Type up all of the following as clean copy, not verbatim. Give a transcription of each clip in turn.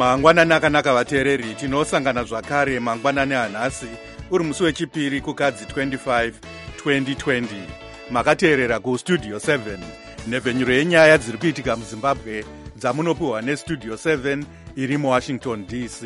mangwanani akanaka vateereri, tinosangana zvakare mangwanani anhasi uri musi wechipiri kukadzi 25 2020. Makateerera kustudio 7 nhevhenyuro yenyaya dziri kuitika muzimbabwe dzamunopiwa nestudio 7 iri muwashington DC.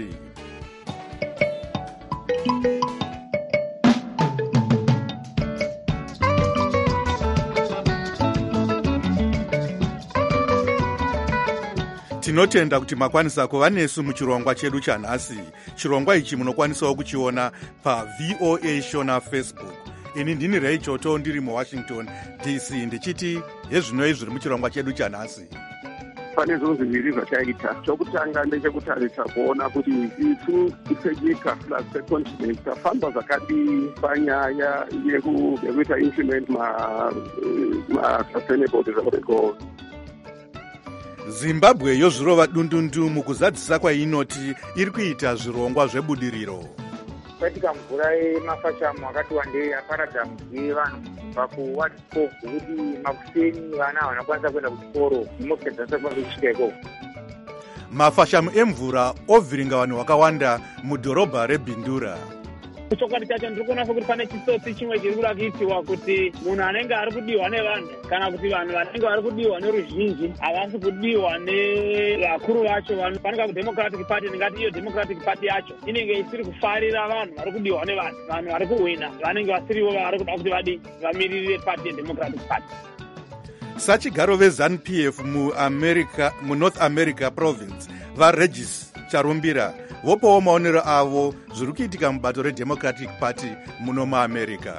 Tinotenda kuti makwanisa kuva nesu muchirongwa chedu chanhasi. Chirongwa ichi munokwanisawo kuchiona paVOA Shona Facebook. Ini ndini Ray Choto ndiri muWashington DC ndichiti hezvinoi zviri muchirongwa chedu chanhasi. Pane zvinhu zviviri zvachaita. Chokutanga ndechekutarisa kuona kuti isu senyika plus secontinent tafamba zvakadii panyaya yekuita implement ma-sustainable development goals. Zimbabwe yozvirova dundundu mukuzadzisa kwainoti iri kuita zvirongwa zvebudiriro. Kwaitika mvura yemafashamu akati wandei aparadza mudzi vanhu pakuwatipo kuti makuseni vana vanokwanisa kuenda kuchikoro imokedzasa kwanzokusvika ikoko. Mafashamu emvura ovhiringa vanhu vakawanda mudhorobha reBindura. Chokwadi chacho ndiri kuona kuti pane chitsotsi chimwe chiri kuda kuitiwa kuti munhu anenge ari kudiwa nevanhu kana kuti vanhu vanenge vari kudiwa neruzhinji havasi kudiwa nevakuru vacho. Vanhu panenge kuDemocratic Party, ndingati iyo Democratic Party yacho inenge isiri kufarira vanhu vari kudiwa nevanhu. Vanhu vari kuhwina vanenge vasirivo vari kuda kuti vamirire party yeDemocratic Party. Sachigaro veZANU-PF muNorth America province vaRegis Charumbira vopawo maonero avo zviri kuitika mubato reDemocratic Party muno muAmerica.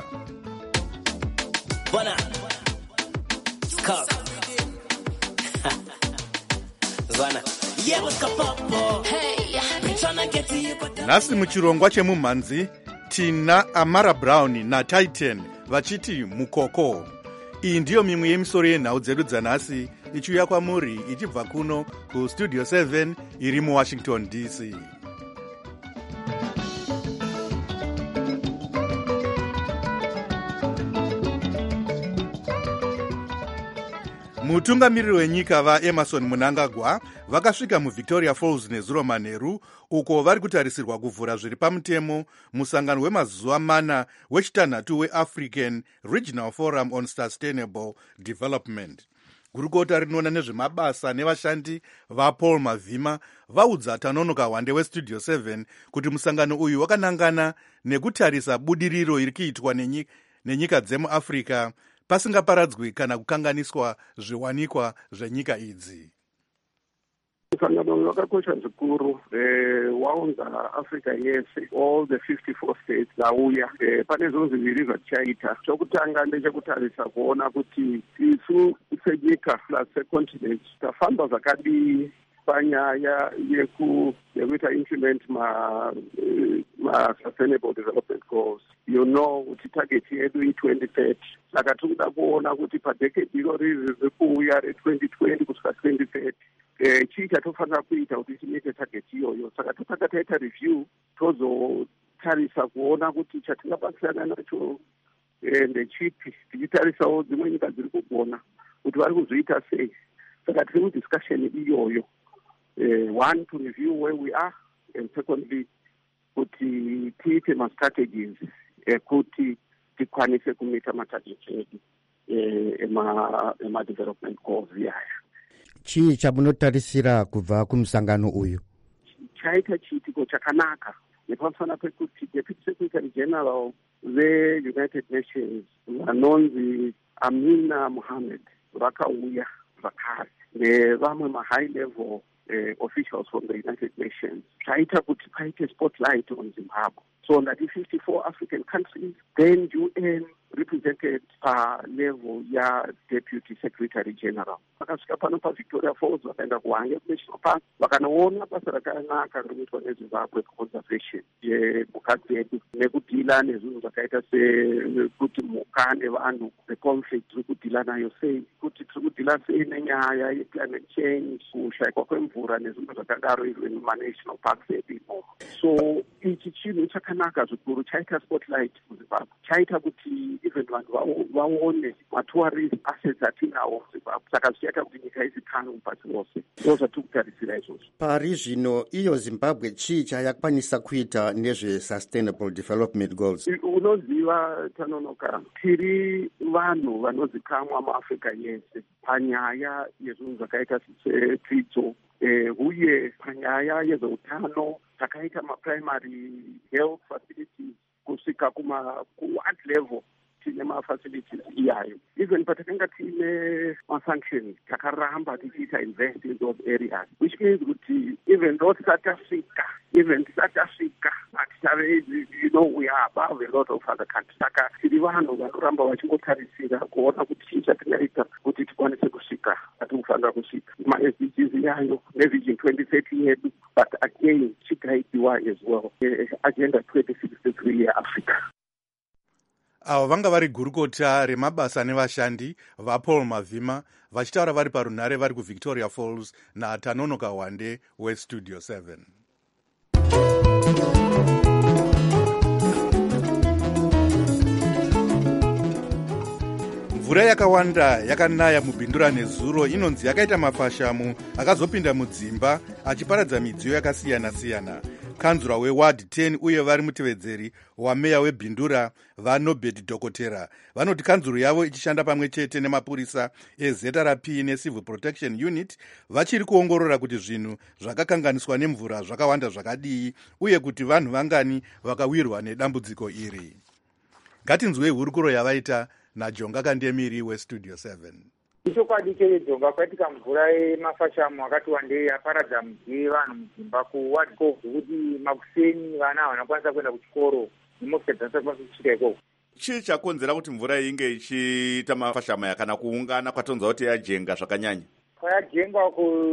Nhasi muchirongwa chemumhanzi tina Amara Brown naTitan vachiti mukoko. Iyi ndiyo mimwe yemisoro yenhau dzedu dzanhasi ichiuya kwamuri ichibva kuno kustudio 7 iri muWashington DC. Mutungamiriri wenyika vaEmerson Mnangagwa vakasvika muVictoria Falls nezuro manheru uko vari kutarisirwa kuvhura zviri pamutemo musangano wemazuva mana wechitanhatu weAfrican Regional Forum on Sustainable Development. Gurukota rinoona nezvemabasa nevashandi vaPaul Mavhima vaudza Tanonoka Wande westudio 7 kuti musangano uyu wakanangana nekutarisa budiriro iri kuitwa nenyika dzemuAfrica pasingaparadzwi kana kukanganiswa zviwanikwa zvenyika idzi. Musangano wakakosha zvikuru waunza Africa yese, all the 54 states dzauya. Pane zvinhu zviviri zvatichaita. Chokutanga ndechekutarisa kuona kuti isu senyika plus secontinent tafamba zvakadii panyaya yekuita implement ma-sustainable development goals. You know kuti target yedu i2030. Saka tikuda kuona kuti padecade iro riri kuuya re2020 kusvika 2030 chii chatofanira kuita kuti tinyike target iyoyo. Saka totanga taita review tozotarisa kuona kuti chatingabatsirana nacho ndechipi, tichitarisawo dzimwe nyika dziri kugona kuti vari kuzviita sei. Saka tiri mudiscussion iyoyo. One, to review where we are, and secondly, kuti tiite ma-strategies ekuti tikwanise kumita matarget edu ema-development goals yaya. Chii chamunotarisira kubva kumusangano uyu? Chaita chiitiko chakanaka nepamusana pekuti Deputy Secretary General ve-United Nations vanonzi Amina Mohammed vakauya zvakare nevamwe ma-high level officials from the United Nations. Chaita kuti paite spotlight on Zimbabwe. So that is 54 African countries, then UN represented level ya Deputy Secretary General. Vakasvika pano paVictoria Falls vakaenda kuHwange National Park vakanoona basa rakanaka rinoitwa neZimbabwe conservation yemhuka dzedu nekudhila nezvinhu zvakaita sekuti mhuka nevanhu neconflict tiri kudhila nayo sei, kuti tiri kudhila sei nenyaya yeclimate change, kushayikwa kwemvura nezvinhu zvakadaro izvo muma-national parks edu imomo. So ichi chinhu chakanaka zvikuru chaita spotlight muZimbabwe, chaita kuti even vanhu vaone matourist assets atinawo muzimbabwe. Saka zvichaita kuti nyika izikanwe mupasi rose. Ndo zvatiri kutarisira izvozvo. Pari zvino iyo Zimbabwe chii chayakwanisa kuita nezve-sustainable development goals? Unoziva Tanonoka, tiri vanhu vanozikamwa muAfrica yese panyaya yezvinhu zvakaita sedzidzo uye panyaya yezveutano takaita maprimary health facilities kusvika kuward level tine mafacilities iyayo. Even patakanga tine mafunctions takaramba tichiita invest in those areas, which means kuti even though tisati tasvika hatitave, we are above a lot of other countries. Saka tiri vanhu vanoramba vachingotarisira kuona kuti chii chatingaita kuti tikwanise kusvika atikufanira kusvika ma-SDGs yayo nevision 2030 yedu, but again chigaidiwa as well agenda 2063 yeAfrica. Avo vanga vari gurukota remabasa nevashandi vaPaul Mavhima vachitaura vari parunhare vari kuVictoria Falls naTanonoka Wande weStudio 7. Mvura yakawanda yakanaya mubhindura nezuro inonzi yakaita mafashamu akazopinda mudzimba achiparadza midziyo yakasiyana-siyana. Kanzura weWard 10 uye vari mutevedzeri wameya webhindura vaNobert Dhokotera vanoti kanzuro yavo ichishanda pamwe chete nemapurisa eZRP neCivil Protection Unit vachiri kuongorora kuti zvinhu zvakakanganiswa nemvura zvakawanda zvakadii uye kuti vanhu vangani vakawirwa nedambudziko iri. Ngatinzwei hurukuro yavaita naJonga Kandemiri weStudio 7. Ichokwadi cheJonga kwaitika mvura yemafashamu akati wandei aparadza mudziyo vanhu mudzimba kuward kuti makuseni vana vanokwanisa kuenda kuchikoro nemotokari dzakwanisa kusvika ikoko. Chii chakonzera kuti mvura inge ichiita mafashamu kana kuungana kwatonzwa kuti yajenga zvakanyanya? Kwayajenga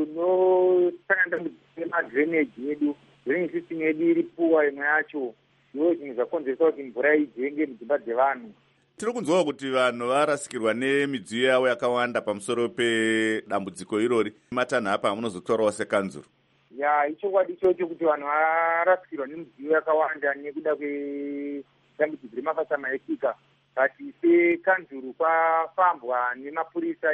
kunosangana nemadrainage edu, drainage system yedu iri puwa imwe yacho, ndiwo zvinhu zvakonzeresa kuti mvura ijenge mudzimba dzevanhu. Tiri kunzwawo kuti vanhu varasikirwa nemidziyo yavo yakawanda pamusoro pedambudziko irori. Matanho apa amunozotorawo sekanzuro? Ichokwadi ichocho kuti vanhu varasikirwa nemidziyo yakawanda nekuda kwedambudziko remafashamu enyika. But sekanzuro kwafambwa nemapurisa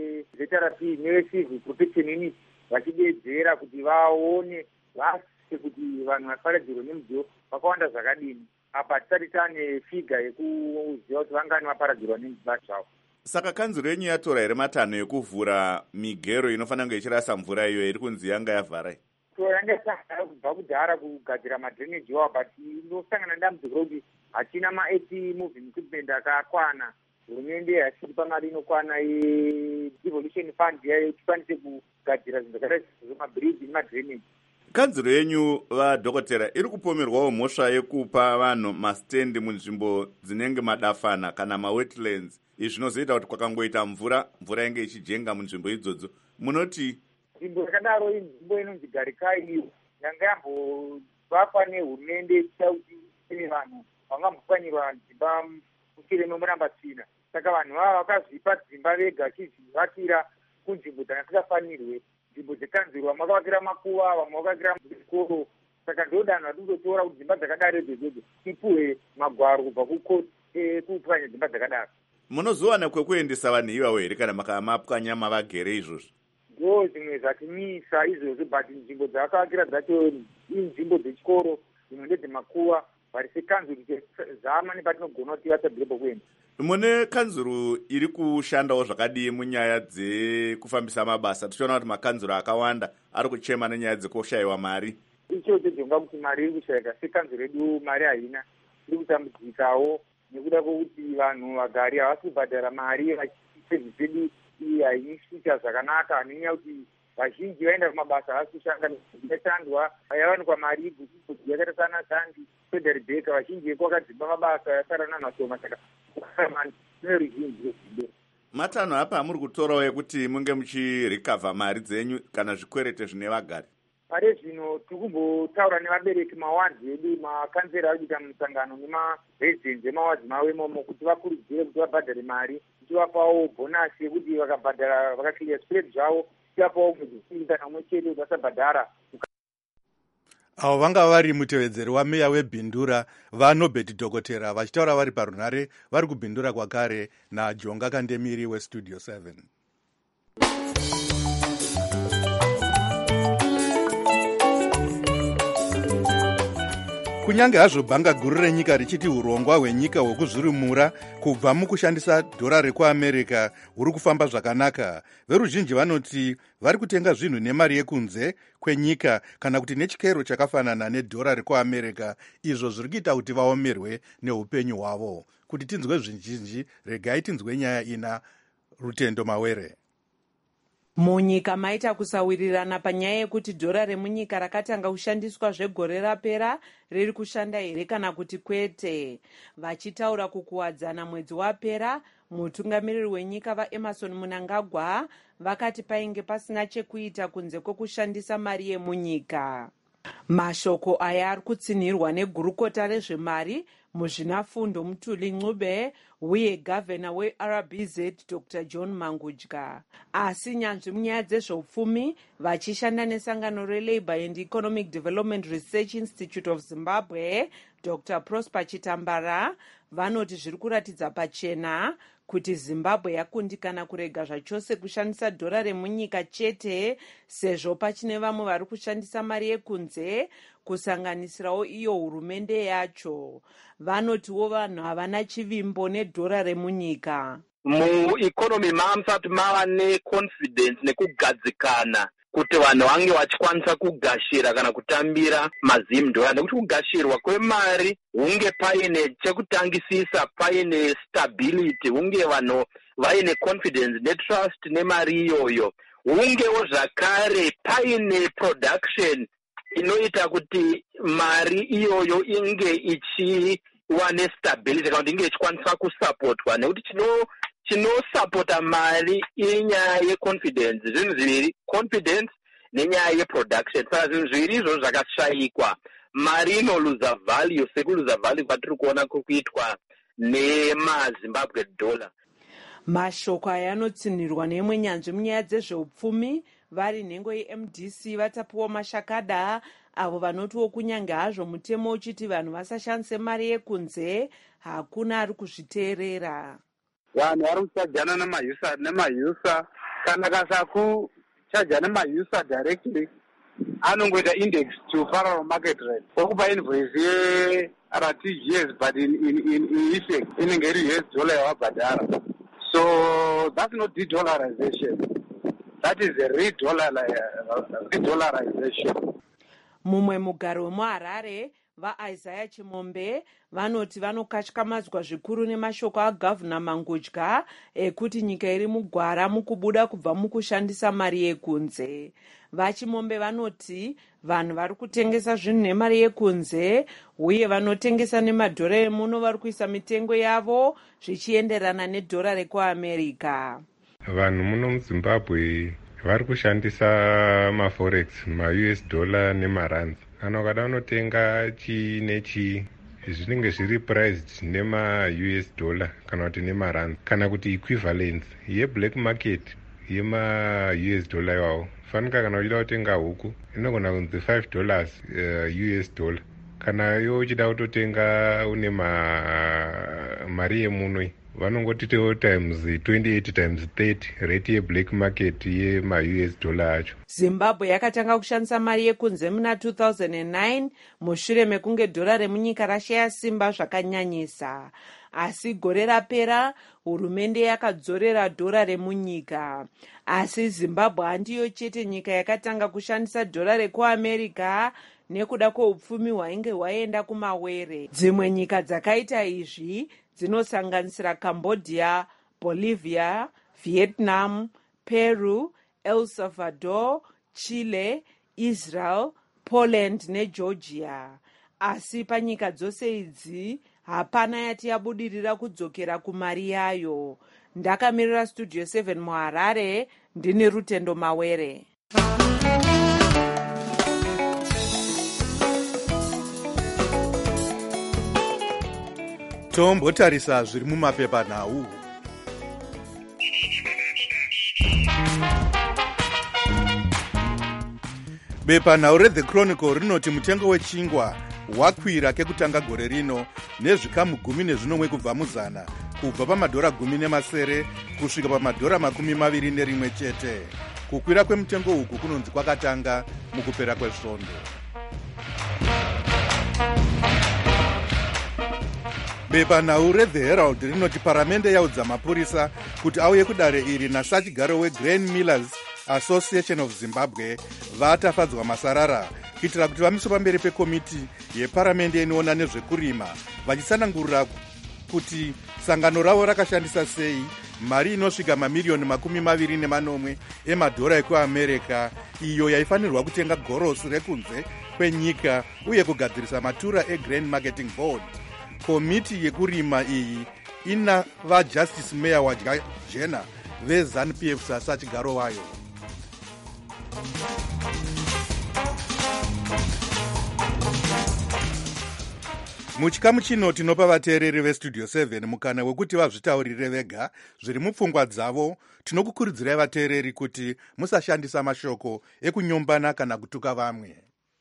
eZRP neCivil Protection Unit vachidedzera kuti vaone vasi kuti vanhu vaparadzirwa nemidziyo vakawanda zvakadini. Apa tisati tane figa yekuziva kuti vangani vaparadzirwa nemidziyo zvavo. Saka kanzuro yenyu yatora here matanho ekuvhura migero inofanira kunge ichirasa mvura iyo iri kunzi yanga yavhara? Yanga yasangana kubva kudhara kugadzira madreneji iwawo, but inosangana nedambudziko rokuti hatina ma-AT moving equipment akakwana. Hurumende hachitipa mari inokwana yedevolution fund yayo tikwanise kugadzira zvinhu zvakaita semabridge nemadreneji. Kanzuro yenyu vaDhokotera iri kupomerwawo mhosva yekupa vanhu mastendi munzvimbo dzinenge madafana kana mawetlands. Izvi zvinozoita kuti kwakangoita mvura inge ichijenga munzvimbo idzodzo. Munoti nzvimbo yakadaro inzvimbo inonzi Garikai iyo yanga yambovakwa nehurumende ichita kuti ine vanhu vangambopwanyirwa dzimba mushure memurambatsvina. Saka vanhu vava vakazvipa dzimba vega vachizvivakira kunzvimbo dzanga dzisafanirwe. Nzvimbo dzekanzurwa makavakira makuva, vamwe vakavakira zvikoro. Saka ndodanho ratinotora kuti dzimba dzakadaro idzodzo tipuhwe magwaro kubva kukoti kupwanya dzimba dzakadaro. Munozowana kwekuendesa vanhu ivavo here kana makamapwanya mavagere izvozvo? Ndo zvimwe zvatimisa izvozvo, but nzvimbo dzavakavakira dzacho inzvimbo dzechikoro, dzimwe ndedzemakuva, vari sekanzuru zama nepatinogona kuti vatadzirebo kuenda. Mune kanzuru iri kushandawo zvakadii munyaya dzekufambisa mabasa? Tichiona kuti makanzuru akawanda ari kuchema nenyaya dzekushayiwa mari. Ichocho Jonga kuti mari iri kushayika. Sekanzuru redu mari haina, iri kutambudzikawo nekuda kwokuti vanhu vagari havasi kubhadhara mari vachipedzi zedu iyi haisvika zvakanaka, nenyaya kuti vazhinji vaenda kumabasa havasi kushanda yakatandwa yavanikwa mari igusiso yakaita sana Zandi Federal Beka, vazhinji veko vakadzimba mabasa yasara nanhashoma. Saka matanho apa amuri kutorawo ekuti munge muchirikavha mari dzenyu kana zvikwerete zvine vagari? Pare zvino tiri kumbotaura nevabereki mawadzi edu, makanzera ari kuita musangano nemaresidents emawadzi mavo imomo kuti vakurudzire kuti vabhadhare mari, tichivapawo bhonasi yekuti vakabhadhara vakakiriya spread zvavo, tichivapawo mwedzi kana umwe chete kuti vasabhadhara. avo vanga vari mutevedzeri wameya webhindura vanobet dhokotera vachitaura vari parunhare vari kubhindura kwakare najonga kandemiri westudio 7. kunyange hazvo bhanga guru renyika richiti urongwa hwenyika hwekuzvirimura kubva mukushandisa dhora rekuamerica huri kufamba zvakanaka, veruzhinji vanoti vari kutenga zvinhu nemari yekunze kwenyika kana kuti nechikero chakafanana nedhora rekuamerica, izvo zviri kuita kuti vaomerwe neupenyu hwavo. Kuti tinzwe zvizhinji, regai tinzwe nyaya ina Rutendo Mawere. Munyika maita kusawirirana panyaya yekuti dhora remunyika rakatanga kushandiswa zvegore rapera riri kushanda here kana kuti kwete. Vachitaura kukuwadzana mwedzi wapera, mutungamiriri wenyika vaEmmerson Mnangagwa vakati painge pasina chekuita kunze kwekushandisa mari yemunyika. Mashoko aya ari kutsinhirwa negurukota rezvemari muzvinafundo Mutuli Ncube uye gavhena weRBZ Dr. John Mangudya. Asi nyanzvi munyaya dzezveupfumi vachishanda nesangano reLabour and Economic Development Research Institute of Zimbabwe Dr. Prosper Chitambara vanoti zviri kuratidza pachena kuti Zimbabwe yakundikana kurega zvachose kushandisa dhora remunyika chete, sezvo pachine vamwe vari kushandisa mari yekunze kusanganisirawo iyo hurumende yacho. Vanotiwo vanhu havana chivimbo nedhora remunyika. Mueconomy mamusati mava neconfidence nekugadzikana kuti vanhu vange vachikwanisa kugashira kana kutambira mazimdhora, nekuti kugashirwa kwemari hunge paine chekutangisisa, paine stability, hunge vanhu vaine confidence netrust nemari iyoyo, hungewo zvakare paine production inoita kuti mari iyoyo inge ichiwa nestability kana kuti inge ichikwanisa kusupportwa, nekuti chinosapota mari inyaya yeconfidence. Zvinhu zviviri, confidence nenyaya yeproduction. Saka zvinhu zviviri izvo zvakashayikwa, mari inoluza value sekuluza value kwatiri kuona kukuitwa nemazimbabwe dollar. Mashoko aya anotsinhirwa neimwe nyanzvi munyaya dzezveupfumi vari nhengo yeMDC vatapuwa mashakada, avo vanotiwo kunyange hazvo mutemo uchiti vanhu vasashandise mari yekunze, hakuna ari kuzviteerera. Vanhu vari kuchajana nemauser kana kasakuchaja nemauser directly anongoita index to parallel market rate okupa invoice yeRTGS but in effect inenge iri US dollar yawabhadhara. So that's not de-dollarization, that is a re-dollarization. Mumwe mugaro wemuHarare vaIsaiah Chimombe vanoti vanokatyamadzwa zvikuru nemashoko agavhuna Mangudya ekuti nyika iri mugwara mukubuda kubva mukushandisa mari yekunze. VaChimombe vanoti vanhu vari kutengesa zvinhu nemari yekunze uye vanotengesa nemadhora emuno vari kuisa mitengo yavo zvichienderana nedhora rekuAmerica. Vanhu muno muZimbabwe vari kushandisa maforex, maUS dollar nemarands. Kana ukada unotenga chi nechi zvinenge zviri priced nemaUS dollar kana kuti nemarand kana kuti equivalence yeblack market yemaUS dollar iwawo. Fanika kana uchida kutenga huku inogona kunzi $5 US dollar. Kana iwe uchida kutotenga une mari yemuno vanongotitewo times 28 times 30 rate yeblack market yemaUS dollar acho. Zimbabwe yakatanga kushandisa mari yekunze muna 2009 mushure mekunge dhora remunyika rashaya simba zvakanyanyisa. Asi gore rapera hurumende yakadzorera dhora remunyika. Asi Zimbabwe handiyo chete nyika yakatanga kushandisa dhora rekuAmerica nekuda kweupfumi hwainge hwaenda kumawere. Dzimwe nyika dzakaita izvi dzinosanganisira Cambodia, Bolivia, Vietnam, Peru, El Salvador, Chile, Israel, Poland neGeorgia. Asi panyika dzose idzi hapana yati yabudirira kudzokera kumari yayo. Ndakamirira Studio 7 muHarare, ndini Rutendo Mawere. Tombotarisa zviri mumapepa nhau. bepanhau reThe Chronicle rinoti mutengo wechingwa wakwira kekutanga gore rino nezvikamu 10 kubva muzana, kubva pamadhora 10 kusvika pamadhora 21 chete. Kukwira kwemutengo uku kunonzi kwakatanga mukupera kwesvondo. Bepanhau reThe Herald rinoti paramende yaudza mapurisa kuti auye kudare iri nasachigaro weGrain Millers Association of Zimbabwe vatafadzwa masarara kuitira kuti vamiswe pamberi pekomiti yeparamende inoona nezvekurima vachitsanangurira kuti sangano ravo rakashandisa sei mari inosvika mamiliyoni 24 emadhora ekuamerica iyo yaifanirwa kutenga gorosi rekunze kwenyika uye kugadzirisa matura eGrain Marketing Board. Komiti yekurima iyi ina vajustice mayor wajena veZANU-PF sachigaro wayo. Muchikamu chino tinopa vateereri vestudio 7 mukana wekuti vazvitaurire vega zviri mupfungwa dzavo. Tinokukurudzirai vateereri kuti musashandisa mashoko ekunyombana kana kutuka vamwe.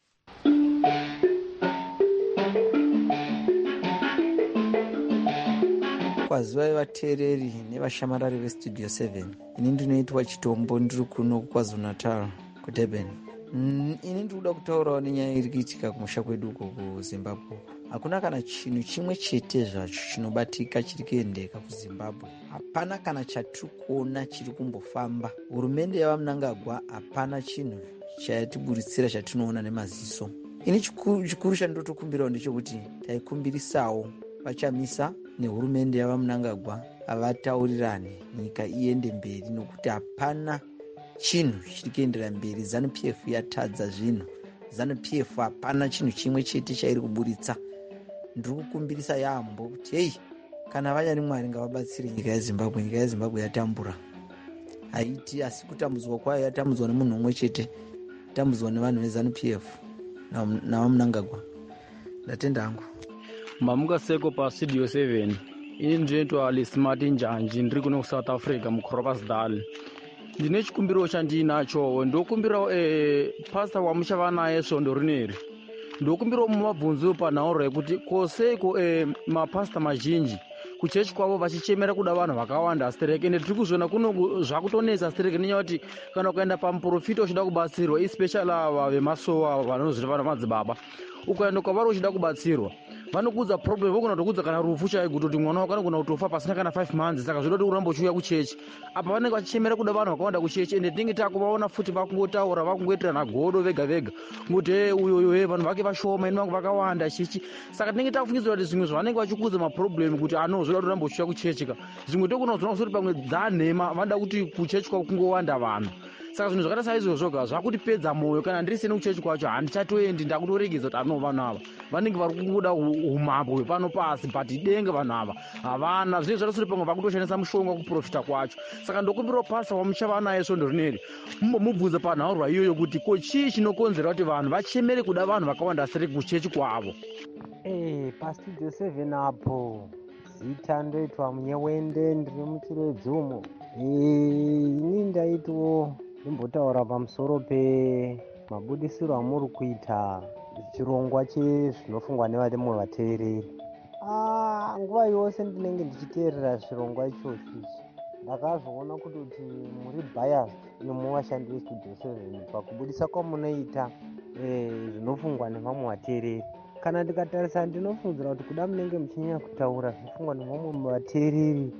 Kwazivai vateereri nevashamarari vestudio 7. Ini ndinoitwa Chitombo, ndiri kuno kuKwaZulu Natal kuDurban. Ini ndikuda kutaurawo nenyaya iri kuitika kumusha kwedu uko kuZimbabwe. Hakuna kana chinhu chimwe chete zvacho chinobatika chiri kuendeka kuZimbabwe. Hapana kana chatiri kuona chiri kumbofamba. Hurumende yavaMnangagwa hapana chinhu chayatiburitsira chatinoona nemaziso. Ini chikuru chandotokumbirawo ndechekuti taikumbirisawo vachamisa nehurumende yavaMnangagwa avataurirane nyika iende mberi, nokuti hapana chinhu chiri kuendera mberi. ZANU-PF yatadza zvinhu. ZANU-PF hapana chinhu chimwe chete chairi kuburitsa. Ndiri kukumbirisa yaambo kuti hei, kana vanyari Mwari ngavabatsire nyika yeZimbabwe. Nyika yeZimbabwe yatambura, haiti asi kutambudzwa kwayo yatambudzwa nemunhu umwe chete, yatambudzwa nevanhu veZANU-PF navaMnangagwa. Ndatenda hangu. Mamungaseko pastudio 7. Ini ndinoitwa Alismart Njanji, ndiri kuno kuSouth Africa muKrokersdal. Ndine chikumbiro chandinacho, ndokumbirawo pastor wamuchava naye svondo rineri. Ndokumbirawo mumabvunzo panhau yekuti koseko mapasta mazhinji kuchechi kwavo vachichemera kuda vanhu vakawanda astereke. Ende tiri kuzviona kuno zvakutonesa astereke nenyaya kuti kana ukaenda pamuprofita uchida kubatsirwa, especially ava vemasowa vanozvita vana madzibaba, ukaenda kwavari uchida kubatsirwa vanokudza problem, vogona kutokudza kana rufu chaiko kuti mwana wako anogona kutofa pasina kana 5 months. Saka zvinoda kuti urambe uchiuya kuchechi. Apa vanenge vachichemera kuda vanhu vakawanda kuchechi. Ende tinenge takuvaona futi vakungotaura vakungoitirana godo vega vega kuti uyo vanhu vake vashoma, ino vangu vakawanda chichi. Saka tinenge takufungidzira kuti zvimwe zvavanenge vachikudza maproblem kuti zvoda kuti urambe uchiuya kuchechi ka. Zvimwe tokona kuzoona kuti pamwe dzanhema vanoda kuti kuchechi kwavo kungowanda vanhu. Saka zvinhu zvakaita saizvozvoga zvakutipedza moyo. Kana ndiri sene kuchechi kwacho handichatoendi, ndakutoregedza kuti vanhu ava vanenge vari kungoda umambo hwepano pasi, but denga vanhu ava havana. Zvinenge zvakasuri pamwe vakutoshandisa mushonga kuprofita kwacho. Saka ndokumbirawo pastor wamuchava naye svondo rineri mubvunza panhau iyoyo kuti ko chii chinokonzera kuti vanhu vachemere kuda vanhu vakawanda asiri kuchechi kwavo. Pastudio 7 apo zita ndoitwa Munyewende, ndiri muChiredzumo. Ini ndaitwo ndimbotaura pamusoro pemabudisiro amuri kuita chirongwa chezvinofungwa nevamwe vateereri. Nguva yose ndinenge ndichiteerera zvirongwa ichocho ichi, ndakazvoona kuti muri biased imo vashandi vestudio 7 pakubudisa kwamunoita zvinofungwa nevamwe vateereri. Kana ndikatarisa ndinofungira kuti kuda munenge muchinyanya kutaura zvinofungwa nevamwe vateereri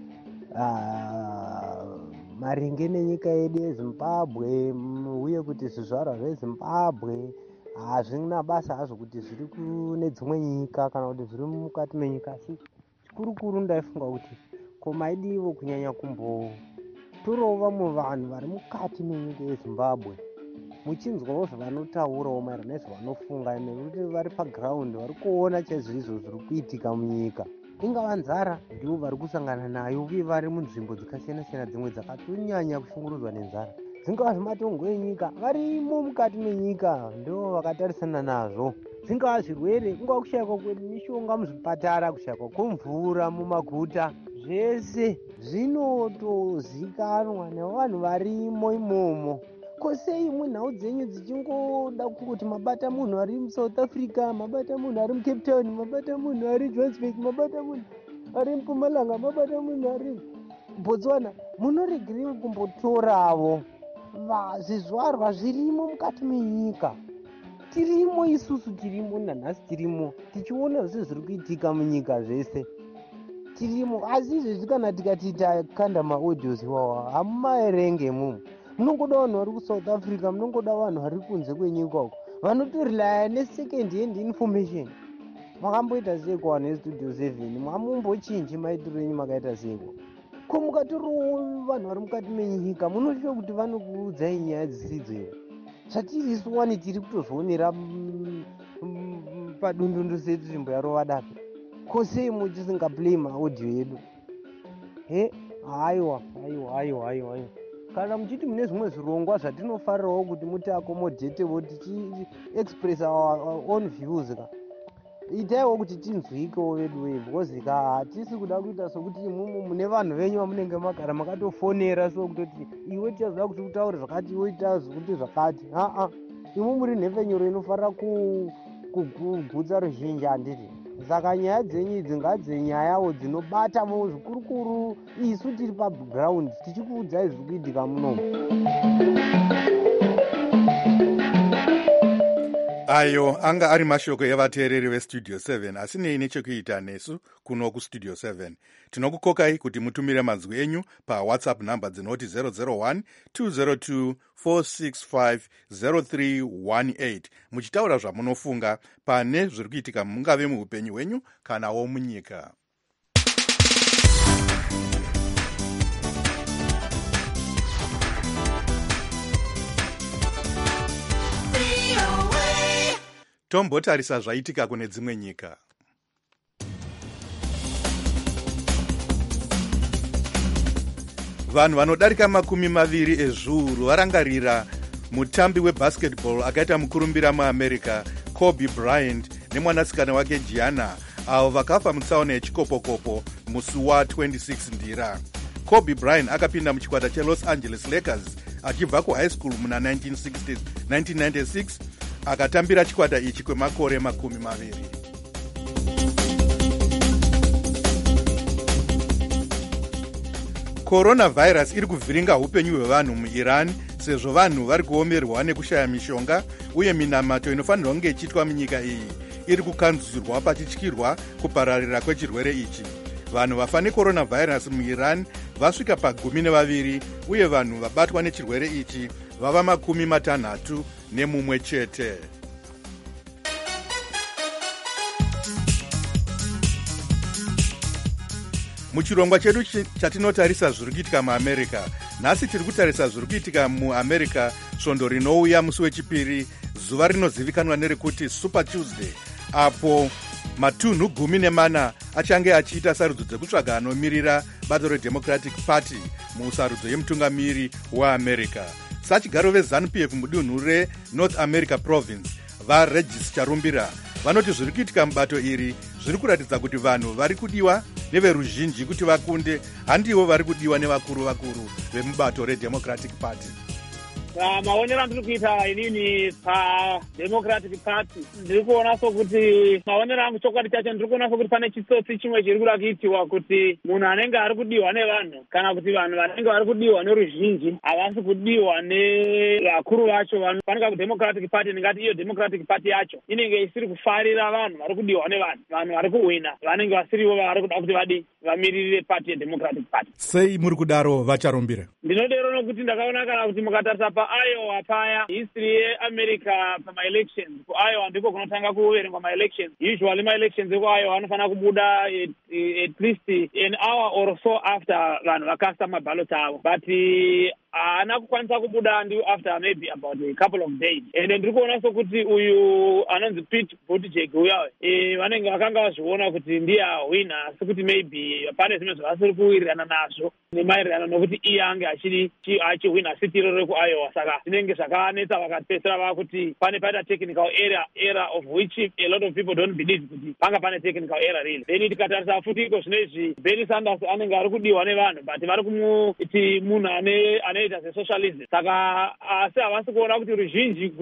maringe nenyika yedu yeZimbabwe, uye kuti zvizvarwa zveZimbabwe hazvina basa hazvo kuti zviri kune dzimwe nyika kana kuti zviri mukati menyika. Asi chikurukuru ndaifunga kuti ko maidiwo kunyanya kumbotorawo vamwe vanhu vari mukati menyika yeZimbabwe muchinzwawo zvavanotaurawo maererano nezvavanofunga, nekuti vari paground vari kuona chaizvizvo zviri kuitika munyika. Ingava nzara ndivo vari kusangana nayo, uye vari munzvimbo dzakasiyana siyana, dzimwe dzakatonyanya kushungurudzwa nenzara. Dzingava zvimatongo enyika, varimo mukati menyika ndo vakatarisana nazvo. Dzingava zvirwere, kungava kushayikwa kwemishonga muzvipatara, kushayikwa kwemvura mumaguta, zvese zvinotozikanwa nevanhu varimo imomo Kosei munhau dzenyu dzichingoda kuti mabata munhu ari muSouth Africa, mabata munhu ari muCape Town, mabata munhu ari Johannesburg, mabata munhu ari muMpumalanga, mabata munhu ari Botswana. Munoregerei kumbotorawo zvizvarwa zvirimo mukati menyika? Tirimo isusu, tirimo nanhasi, tirimo tichiona zvese zviri kuitika munyika zvese tirimo. Asi izvezvi kana tikati takanda maaudios iwawa hamumaerenge mumu, munongoda vanhu vari kuSouth Africa, munongoda vanhu vari kunze kwenyika uko vanotorilaya nesecond hand information. Makamboita seiko vanhu veStudio 7? Mamumbochinji maitiro enyu makaita seiko? Ko mukatoriwo vanhu vari mukati menyika munoshuva kuti vanokuudzai nyaya dzisidzo here? Zvatiri isuwani tiri kutozvionera padundundu setu nzvimbo yarova dapi. Kosei muchisingaplay maaudio edu? Haiwa. Kana muchiti mune zvimwe zvirongwa zvatinofarirawo kuti muti accommodate tichi-express our own views ka, itaiwo kuti tinzwikewo vedu because hatisi kuda kuita sokuti imumu mune vanhu venyu vamunenge magara makatofonera so kutoti iwe tichazoda kuti utaure zvakati, iwe itaura kuti zvakati. Imu muri nhefenyuro inofarira kugutsa ruzhinji handiti. Saka nyaya dzenyu idzi ngadzenyayawo dzinobatawo zvikurukuru, isu tiri paground tichikuudzai zviri kuitika munomu. Ayo anga ari mashoko evateereri veStudio 7 asinei nechekuita nesu kuno kuStudio 7. Tinokukokai kuti mutumire manzwi enyu paWhatsApp namba dzinoti 001 202 465 0318 muchitaura zvamunofunga pane zviri kuitika mungave muupenyu hwenyu kanawo munyika. Tombotarisa zvaitika kune dzimwe nyika. Vanhu vanodarika 20 ezviuru varangarira mutambi webasketball akaita mukurumbira muAmerica Kobe Bryant nemwanasikana wake Gianna, avo vakafa mutsaona yechikopokopo musi wa26 Ndira. Kobe Bryant akapinda muchikwata cheLos Angeles Lakers achibva kuhigh school muna 1996 akatambira chikwata ichi kwemakore 20. Coronavirus iri kuvhiringa upenyu hwevanhu muIran sezvo vanhu vari kuomerwa nekushaya mishonga uye minamato inofanirwa kunge ichiitwa munyika iyi iri kukanzurwa pachityirwa kupararira kwechirwere ichi. Vanhu vafa necoronavirus muIran vasvika pa12 uye vanhu vabatwa nechirwere ichi vava 61 chete. Muchirongwa chedu chatinotarisa zviri kuitika muAmerica, nhasi tiri kutarisa zviri kuitika muAmerica svondo rinouya musi wechipiri, zuva rinozivikanwa nerekuti Super Tuesday, apo matunhu 14 achange achiita sarudzo dzekutsvaga anomirira bato reDemocratic Party musarudzo yemutungamiri weAmerica. Sachigaro veZANU-PF mudunhu reNorth America Province vaRegis Charumbira vanoti zviri kuitika mubato iri zviri kuratidza kuti vanhu vari kudiwa neveruzhinji kuti vakunde, handivo vari kudiwa nevakuru vemubato reDemocratic Party. Maonero andiri kuita inini paDemocratic Party ndiri kuona sokuti maonero angu chokwadi chacho ndiri kuona sokuti pane chitsotsi chimwe chiri kuda kuitiwa kuti munhu anenge ari kudiwa nevanhu kana kuti vanhu vanenge vari kudiwa neruzhinji havasi kudiwa nevakuru vacho. Vanhu kuDemocratic Party ndingati iyo Democratic Party yacho inenge isiri kufarira vanhu vari kudiwa nevanhu. Vanhu vari kuhwina vanenge vasirivo vari kuda kuti vamiririre party yeDemocratic Party. Sei muri kudaro Vacharumbira? Ndinodero nokuti ndakaona kana kuti mukatarisa paIowa paya history yeAmerica pamaelections, kuIowa ndiko kunotanga kuverengwa maelections. Usually maelections ekuIowa anofanira kubuda at least an hour or so after vanhu vakasta maballot avo, but haana kukwanisa kubuda ndio after maybe about a couple of days. And ndiri kuona sokuti uyu anonzi Pete Buttigieg uyawe vanenge vakanga vazviona kuti ndiye ahwina, asi kuti maybe pane zvimwe zvavasiri kuwirirana nazvo nemaererano nokuti iye ange achihwina siti iroro rekuIowa. Saka zvinenge zvakanetsa vakapedzisira vakuti pane paita technical error of which a lot of people don't believe kuti panga pane technical error really. Then tikatarisa futi iko zvinezvi Bernie Sanders anenge ari kudiwa nevanhu, but vari kumuti munhu ane zvinoita sesocialism. Saka asi havasi kuona kuti ruzhinji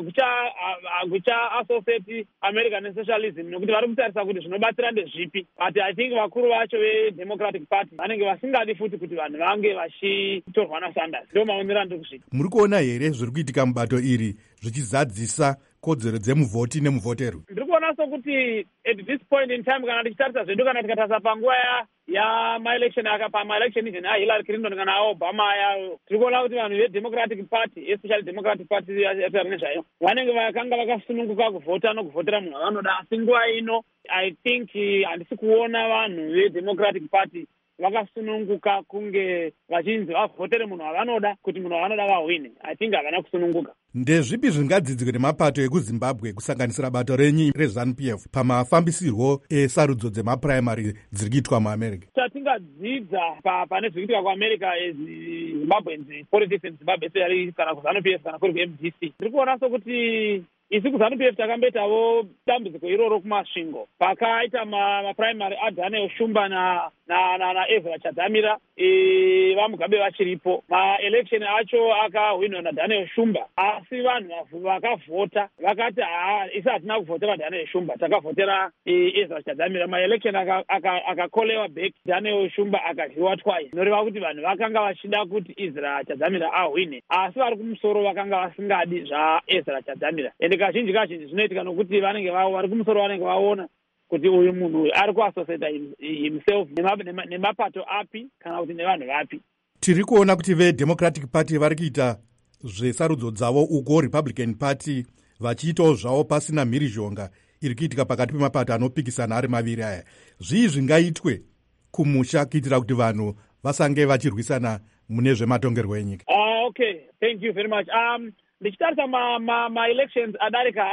hakucha associate America nesocialism nekuti vari kutarisa kuti zvinobatsira ndezvipi. But I think vakuru vacho veDemocratic Party vanenge vasingadi futi kuti vanhu vange vachitorwa naSanders. Ndo maonero andiri kusvika. Muri kuona here zviri kuitika mubato iri zvichizadzisa kodzero dzemuvhoti nemuvhoteru? Ndiri kuona sokuti at this point in time kana tichitarisa zvedu kana tikatarisa panguva yamaelection pamaelection even aHillary Clinton kana aObama aya, tiri kuona kuti vanhu veDemocratic Party, especially Democratic Party yatarine zvayo, vanenge vakanga vakasununguka kuvhota nokuvhotera munhu avanoda. Asi nguva ino I think handisi kuona vanhu veDemocratic Party vakasununguka kunge vachinzi vavhotere munhu avanoda kuti munhu avanoda vahwine. I think havana kusununguka. Ndezvipi zvingadzidzikwe nemapato ekuZimbabwe kusanganisira bato renyu reZANU-PF pamafambisirwo esarudzo dzemapuraimari dziri kuitwa muAmerica? Chatingadzidza pane zviri kuitika kuAmerica eZimbabweans politics in Zimbabwe, especially kana kuZANU-PF kana kuri kuMDC, ndiri kuona sokuti isi kuZANU-PF takamboitawo dambudziko iroro kumasvingo pakaita mapuraimari aDaniel Shumba naEzra Chadzamira vaMugabe vachiripo. Maelection acho akahwinwa naDaniel Shumba, asi vanhu vakavhota vakati isi hatina kuvhotera Daniel Shumba, takavhotera Ezra Chadzamira. Maelection akakolewa back, Daniel Shumba akaryiwa twice, noreva kuti vanhu vakanga vachida kuti Ezra Chadzamira ahwine, asi vari kumusoro vakanga vasingadi zvaEzra Chadzamira. Ende kazhinji zvinoitika nokuti vanenge vari kumusoro vanenge vaona kuti uyu munhu ari kuassociate himself nemapato api kana kuti nevanhu vapi. Tiri kuona kuti veDemocratic Party vari kuita zvesarudzo dzavo uko Republican Party vachiitawo zvavo pasina mhirizhonga iri kuitika pakati pemapato anopikisana ari maviri aya. Zvii zvingaitwe kumusha kuitira kuti vanhu vasange vachirwisana mune zvematongerwo enyika? Okay, thank you very much. Ndichitarisa ma-elections adarika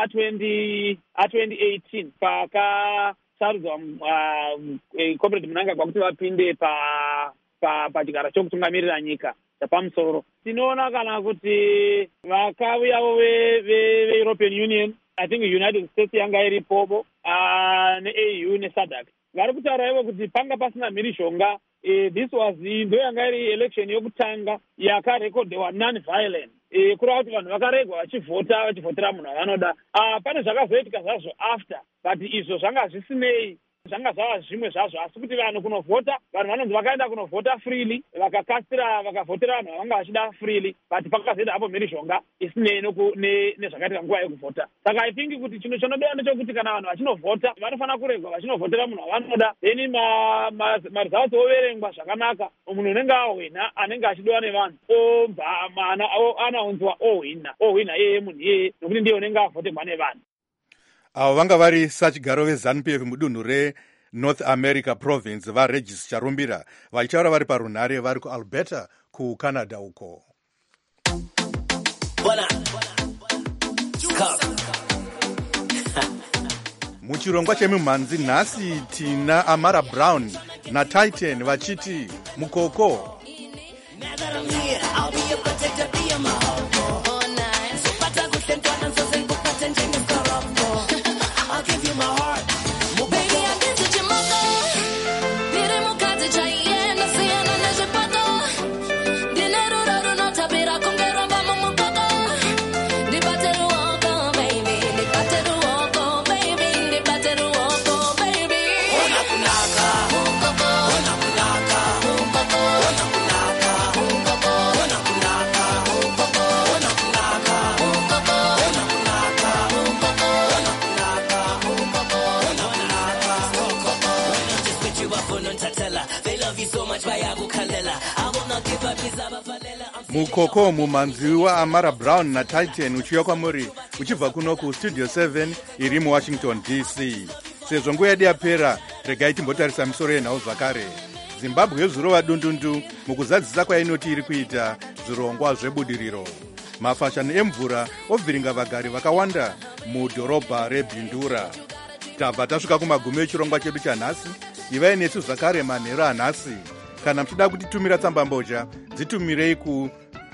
a2018 pakasarudzwa Comrade Mnangagwa kuti vapinde pachigaro chokutungamirira nyika chapamusoro. Tinoona kana kuti vakauyawo veEuropean Union, I think United States yanga iripopo, neAU neSADC, vari kutaura ivo kuti panga pasina mhirizhonga. This was ndo yanga iri election yokutanga yakarekodhewa non-violent, kureva kuti vanhu vakaregwa vachivhotera munhu avanoda. Pane zvakazoitika zvazvo after, but izvo zvanga zvisinei, zvanga zvava zvimwe zvazvo, asi kuti vanhu kunovhota, vanhu vanonzi vakaenda kunovhota freely, vakakasira vakavhotera vanhu vavanga vachida freely, but pakazoita hapo mhirizhonga isinei nezvakaitika nguva yekuvhota. Saka I think kuti chinhu chinodiwa ndechokuti kana vanhu vachinovhota vanofanira kuregwa vachinovhotera munhu avanoda, then maresults overengwa zvakanaka, munhu unenge ahwina anenge achidiwa nevanhu obva anaunzwa ohwina yeye munhu yeye, nokuti ndiye unenge avhoterwa nevanhu. Avo vanga vari sachigaro veZANU-PF mudunhu reNorth America Province vaRegis Charumbira vachitaura vari parunhare vari kuAlberta kuCanada uko. Muchirongwa chemimhanzi nhasi tina Amara Brown naTitan vachiti mukoko. Mukoko mumhanzi waAmara Brown naTitan uchiuya kwamuri uchibva kuno kustudio 7 iri muWashington DC. Sezvo nguva yedu yapera, regai timbotarisa misoro yenhau zvakare. Zimbabwe zvirova dundundu mukuzadzisa kwainoti iri kuita zvirongwa zvebudiriro. Mafashani emvura obviringa vagari vakawanda mudhorobha reBindura. Tabva tasvika kumagumi echirongwa chedu chanhasi. Ivai nesu zvakare manheru anhasi. Kana mchida kutitumira tsambambozha, dzitumirei ku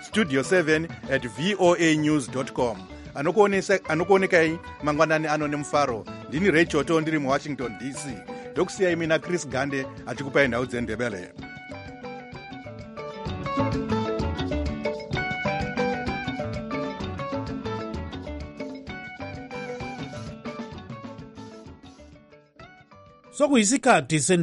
studio7@voanews.com. Anokuonekai mangwanani ano nemufaro. Ndini Ray Choto ndiri muWashington DC. Ndokusiyai mina Chris Gande achikupai nhau dzeNdebele. sokuyisikhathi